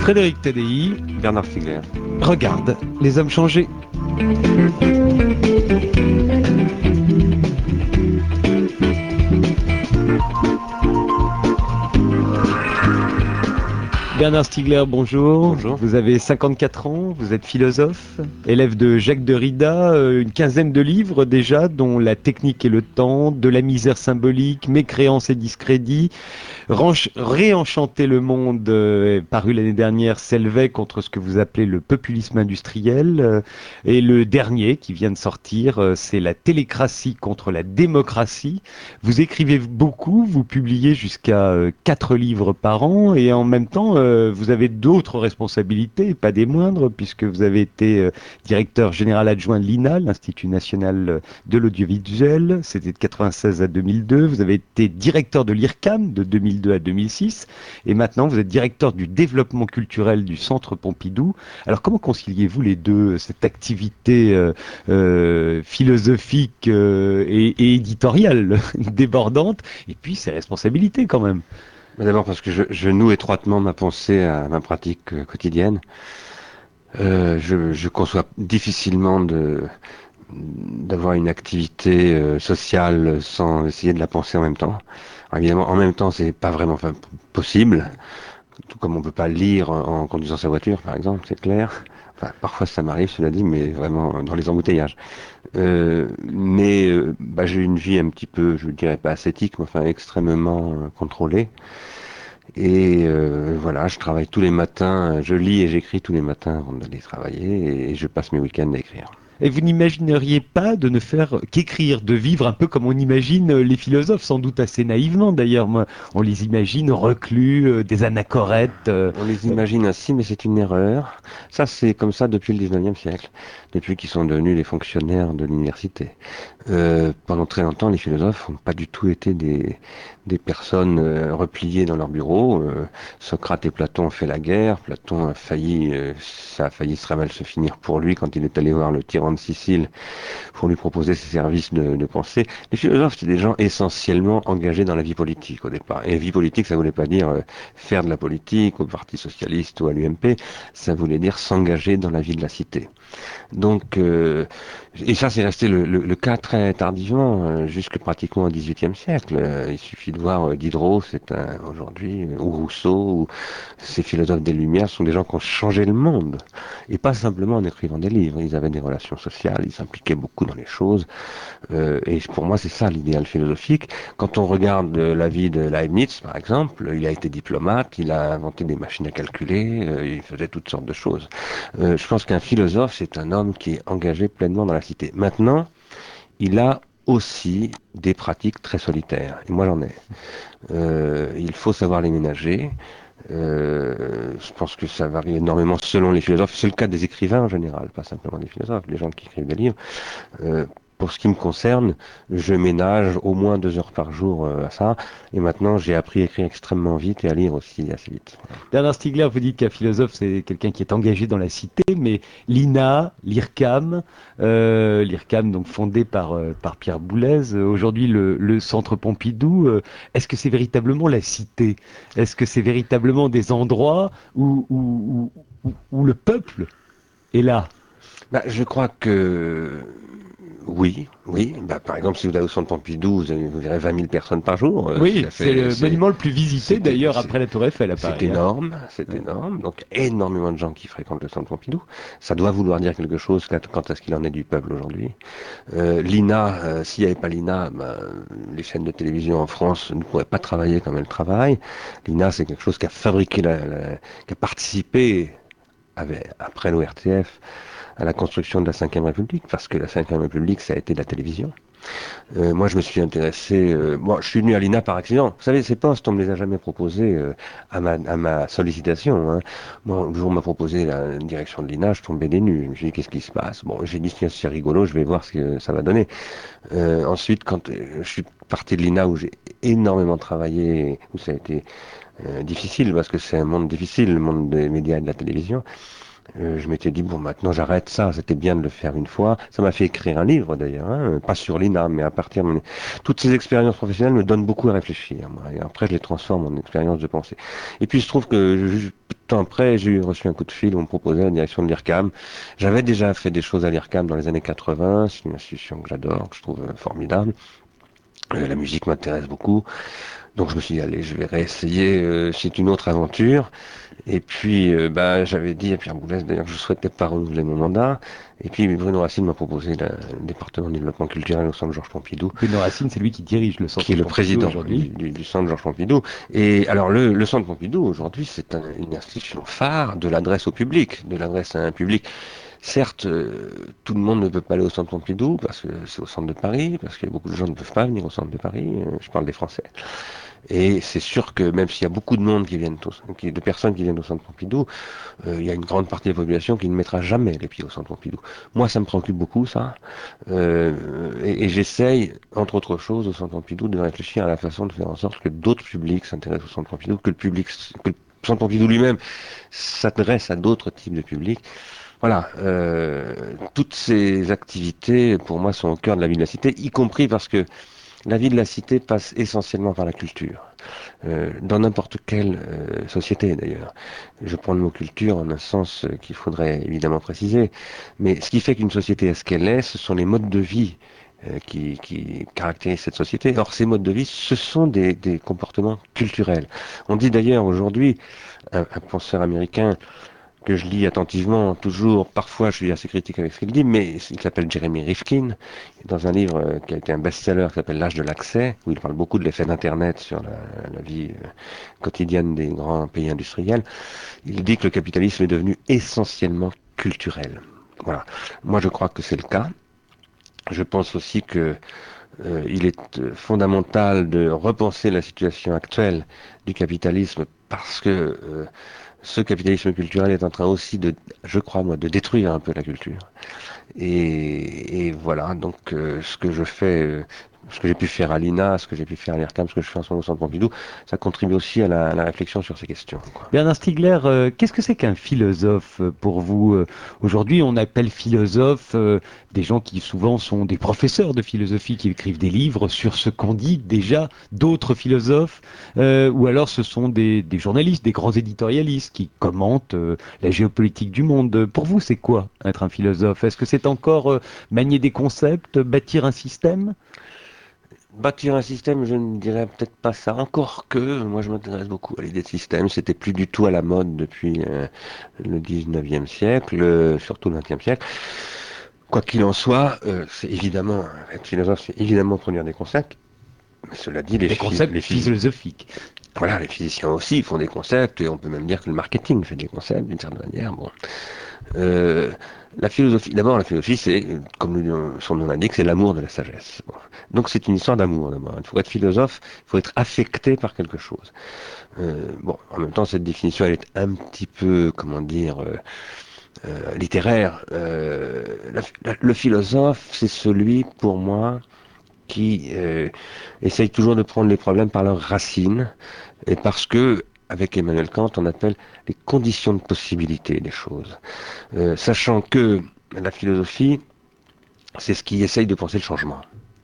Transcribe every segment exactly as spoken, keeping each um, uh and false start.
Frédéric Tadei, Bernard Stiegler. Regarde les hommes changés. Bernard Stiegler, bonjour. Bonjour. Vous avez cinquante-quatre ans, vous êtes philosophe, élève de Jacques Derrida, euh, une quinzaine de livres déjà, dont La technique et le temps, De la misère symbolique, Mécréance et discrédit, Ranch- Réenchanter le monde, euh, paru l'année dernière, s'élevait contre ce que vous appelez le populisme industriel, euh, et le dernier qui vient de sortir, euh, c'est La télécratie contre la démocratie. Vous écrivez beaucoup, vous publiez jusqu'à euh, quatre livres par an, et en même temps, euh, vous avez d'autres responsabilités, pas des moindres, puisque vous avez été euh, directeur général adjoint de l'I N A, l'Institut national de l'audiovisuel, c'était de quatre-vingt-seize à deux mille deux. Vous avez été directeur de l'I R C A M de deux mille deux à deux mille six, et maintenant vous êtes directeur du développement culturel du Centre Pompidou. Alors comment conciliez-vous les deux, cette activité euh, euh, philosophique euh, et, et éditoriale débordante, et puis ces responsabilités quand même? D'abord parce que je, je noue étroitement ma pensée à ma pratique euh, quotidienne. Euh, je, je conçois difficilement de d'avoir une activité euh, sociale sans essayer de la penser en même temps. Alors, évidemment, en même temps, c'est pas vraiment fa- possible. Tout comme on peut pas lire en, en conduisant sa voiture, par exemple, c'est clair. Enfin, parfois ça m'arrive, cela dit, mais vraiment dans les embouteillages. Euh, mais euh, bah, j'ai une vie un petit peu, je dirais pas ascétique, mais enfin extrêmement euh, contrôlée. Et euh, voilà, je travaille tous les matins, je lis et j'écris tous les matins avant d'aller travailler, et je passe mes week-ends à écrire. Et vous n'imagineriez pas de ne faire qu'écrire, de vivre un peu comme on imagine les philosophes, sans doute assez naïvement d'ailleurs. Moi, on les imagine reclus, euh, des anachorètes. euh, On les imagine ainsi, mais c'est une erreur. Ça, c'est comme ça depuis le dix-neuvième siècle, depuis qu'ils sont devenus les fonctionnaires de l'université. Euh, pendant très longtemps, les philosophes n'ont pas du tout été des, des personnes euh, repliées dans leur bureau. Euh, Socrate et Platon ont fait la guerre. Platon a failli, euh, ça a failli très mal se finir pour lui quand il est allé voir le tyran de Sicile pour lui proposer ses services de, de pensée. Les philosophes, c'est des gens essentiellement engagés dans la vie politique au départ. Et vie politique, ça voulait pas dire euh, faire de la politique au Parti socialiste ou à l'U M P, ça voulait dire s'engager dans la vie de la cité. Donc, euh, et ça c'est resté le, le, le cas très tardivement, euh, jusque pratiquement au dix-huitième siècle. Euh, il suffit de voir euh, Diderot, c'est un aujourd'hui, euh, ou Rousseau, ou ces philosophes des Lumières sont des gens qui ont changé le monde, et pas simplement en écrivant des livres. Ils avaient des relations sociales, ils s'impliquaient beaucoup dans les choses, euh, et pour moi c'est ça l'idéal philosophique. Quand on regarde euh, la vie de Leibniz, par exemple, il a été diplomate, il a inventé des machines à calculer, euh, il faisait toutes sortes de choses. Euh, je pense qu'un philosophe, c'est un homme qui est engagé pleinement dans la cité. Maintenant, il a aussi des pratiques très solitaires. Et moi, j'en ai. Euh, il faut savoir les ménager. Euh, je pense que ça varie énormément selon les philosophes. C'est le cas des écrivains en général, pas simplement des philosophes, les gens qui écrivent des livres. Euh, pour ce qui me concerne, je ménage au moins deux heures par jour euh, à ça. Et maintenant, j'ai appris à écrire extrêmement vite et à lire aussi assez vite. Bernard Stiegler, vous dites qu'un philosophe, c'est quelqu'un qui est engagé dans la cité, mais l'I N A, l'I R C A M, euh, l'I R C A M donc fondé par, euh, par Pierre Boulez, euh, aujourd'hui le, le Centre Pompidou, euh, est-ce que c'est véritablement la cité? Est-ce que c'est véritablement des endroits où, où, où, où le peuple est là? Bah, je crois que oui, oui. Bah, par exemple, si vous allez au Centre Pompidou, vous, avez- vous verrez vingt mille personnes par jour. Euh, Oui, ça c'est fait- le c'est- monument le plus visité c'est- d'ailleurs c'est- après la Tour Eiffel à C'est Paris. hein. énorme, c'est Ouais. énorme. Donc énormément de gens qui fréquentent le Centre Pompidou. Ça doit vouloir dire quelque chose quant quant à ce qu'il en est du peuple aujourd'hui. Euh, L'I N A, euh, s'il n'y avait pas l'I N A, ben, les chaînes de télévision en France ne pourraient pas travailler comme elles travaillent. L'I N A, c'est quelque chose qui a fabriqué, la, la- qui a participé avec, après l'O R T F à la construction de la Cinquième République, parce que la Cinquième République, ça a été la télévision. Euh, moi, je me suis intéressé. Euh, moi, je suis venu à l'I N A par accident. Vous savez, ces postes, on me les a jamais proposés euh, à, ma, à ma sollicitation. Hein. Moi, le jour où on m'a proposé la direction de l'I N A, je tombais des nues. Je me suis dit, qu'est-ce qui se passe? Bon, j'ai dit, tiens, c'est rigolo, je vais voir ce que ça va donner. Euh, ensuite, quand euh, je suis parti de l'I N A, où j'ai énormément travaillé, où ça a été euh, difficile, parce que c'est un monde difficile, le monde des médias et de la télévision. Euh, je m'étais dit, bon, maintenant j'arrête ça, c'était bien de le faire une fois. Ça m'a fait écrire un livre d'ailleurs, hein, pas sur l'I N A, mais à partir de... Toutes ces expériences professionnelles me donnent beaucoup à réfléchir, moi, et après je les transforme en expériences de pensée. Et puis il se trouve que juste peu de temps après, j'ai eu reçu un coup de fil où on me proposait la direction de l'IRCAM. J'avais déjà fait des choses à l'IRCAM dans les années quatre-vingts, c'est une institution que j'adore, que je trouve euh, formidable. Euh, la musique m'intéresse beaucoup. Donc je me suis dit, allez, je vais réessayer, euh, c'est une autre aventure. Et puis, euh, bah, j'avais dit à Pierre Boulez, d'ailleurs, que je souhaitais pas renouveler mon mandat. Et puis, Bruno Racine m'a proposé la- le département du développement culturel au centre Georges Pompidou, Bruno Racine, c'est lui qui dirige le qui centre est le Pompidou président du, aujourd'hui. du- du centre Georges Pompidou. Et alors, le, le centre Pompidou, aujourd'hui, c'est un- une institution phare de l'adresse au public, de l'adresse à un public. Certes, euh, tout le monde ne peut pas aller au centre Pompidou, parce que c'est au centre de Paris, parce que beaucoup de gens ne peuvent pas venir au centre de Paris. Euh, je parle des Français. Et c'est sûr que même s'il y a beaucoup de monde qui viennent, au- qui- de personnes qui viennent au centre Pompidou, euh, il y a une grande partie de la population qui ne mettra jamais les pieds au centre Pompidou. Moi, ça me préoccupe beaucoup, ça. Euh, et et j'essaye, entre autres choses, au centre Pompidou, de réfléchir à la façon de faire en sorte que d'autres publics s'intéressent au centre Pompidou, que le public, que le centre Pompidou lui-même s'adresse à d'autres types de publics. Voilà, euh, toutes ces activités, pour moi, sont au cœur de la vie de la cité, y compris parce que la vie de la cité passe essentiellement par la culture. Euh, dans n'importe quelle euh, société d'ailleurs. Je prends le mot culture en un sens euh, qu'il faudrait évidemment préciser, mais ce qui fait qu'une société est ce qu'elle est, ce sont les modes de vie euh, qui, qui caractérisent cette société. Or, ces modes de vie, ce sont des, des comportements culturels. On dit d'ailleurs aujourd'hui, un, un penseur américain que je lis attentivement, toujours, parfois je suis assez critique avec ce qu'il dit, mais il s'appelle Jeremy Rifkin, dans un livre euh, qui a été un best-seller qui s'appelle L'âge de l'accès, où il parle beaucoup de l'effet d'Internet sur la, la vie euh, quotidienne des grands pays industriels. Il dit que le capitalisme est devenu essentiellement culturel. Voilà. Moi, je crois que c'est le cas. Je pense aussi que euh, il est euh, fondamental de repenser la situation actuelle du capitalisme parce que euh, ce capitalisme culturel est en train aussi de, je crois moi, de détruire un peu la culture. Et, et voilà, donc euh, ce que je fais, euh, ce que j'ai pu faire à l'I N A, ce que j'ai pu faire à l'IRCAM, ce que je fais en ce moment au Centre Pompidou, ça contribue aussi à la, à la réflexion sur ces questions, quoi. Bernard Stiegler, euh, qu'est-ce que c'est qu'un philosophe euh, pour vous? euh, Aujourd'hui, on appelle philosophe euh, des gens qui souvent sont des professeurs de philosophie qui écrivent des livres sur ce qu'ont dit déjà d'autres philosophes, euh, ou alors ce sont des, des journalistes, des grands éditorialistes qui commentent euh, la géopolitique du monde. Pour vous, c'est quoi être un philosophe? Est-ce que c'est encore euh, manier des concepts, bâtir un système? Bâtir un système, je ne dirais peut-être pas ça. Encore que, moi je m'intéresse beaucoup à l'idée de système. C'était plus du tout à la mode depuis euh, le dix-neuvième siècle, euh, surtout le vingtième siècle. Quoi qu'il en soit, euh, c'est évidemment, être philosophe, c'est évidemment produire des concepts. Mais cela dit, les, Des phys- concepts les, phys- philosophiques. voilà, les physiciens aussi font des concepts, et on peut même dire que le marketing fait des concepts d'une certaine manière. Bon. Euh, la philosophie, d'abord, la philosophie, c'est, comme le- son nom l'indique, c'est l'amour de la sagesse. Bon. Donc c'est une histoire d'amour, d'abord. Il faut être philosophe, il faut être affecté par quelque chose. Euh, bon, en même temps, cette définition, elle est un petit peu, comment dire, euh, euh, littéraire. Euh, la- la- le philosophe, c'est celui, pour moi, qui euh, essaye toujours de prendre les problèmes par leurs racines, et parce que, avec Emmanuel Kant, on appelle les conditions de possibilité des choses. Euh, sachant que la philosophie, c'est ce qui essaye de penser le changement.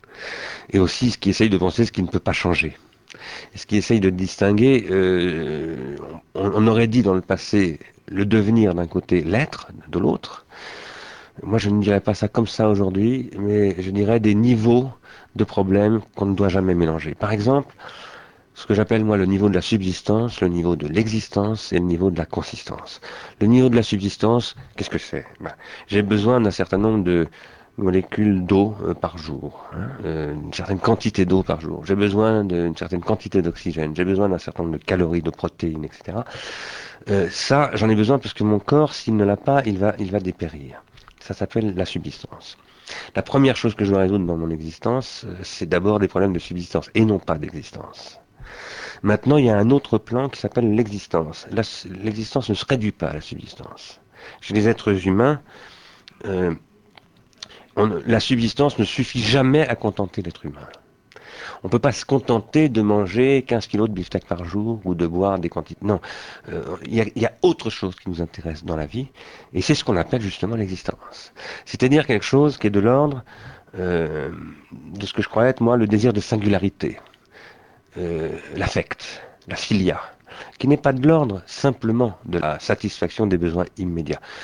Et aussi ce qui essaye de penser ce qui ne peut pas changer. Et ce qui essaye de distinguer, euh, on, on aurait dit dans le passé le devenir d'un côté, l'être de l'autre. Moi, je ne dirais pas ça comme ça aujourd'hui, mais je dirais des niveaux de problèmes qu'on ne doit jamais mélanger. Par exemple, ce que j'appelle moi le niveau de la subsistance, le niveau de l'existence et le niveau de la consistance. Le niveau de la subsistance, qu'est-ce que c'est? Ben, j'ai besoin d'un certain nombre de molécules d'eau euh, par jour, hein, euh, une certaine quantité d'eau par jour. J'ai besoin d'une certaine quantité d'oxygène. J'ai besoin d'un certain nombre de calories, de protéines, et cetera. Euh, ça, j'en ai besoin parce que mon corps, s'il ne l'a pas, il va, il va dépérir. Ça s'appelle la subsistance. La première chose que je dois résoudre dans mon existence, euh, c'est d'abord des problèmes de subsistance et non pas d'existence. Maintenant, il y a un autre plan qui s'appelle l'existence. Là, l'existence ne se réduit pas à la subsistance. Chez les êtres humains, euh, on- la subsistance ne suffit jamais à contenter l'être humain. On ne peut pas se contenter de manger quinze kilos de beefsteak par jour ou de boire des quantités. Non, Euh, il y a, il y a autre chose qui nous intéresse dans la vie, et c'est ce qu'on appelle justement l'existence. C'est-à-dire quelque chose qui est de l'ordre euh, de ce que je crois être, moi, le désir de singularité, euh, l'affect, la philia, qui n'est pas de l'ordre simplement de la satisfaction des besoins immédiats.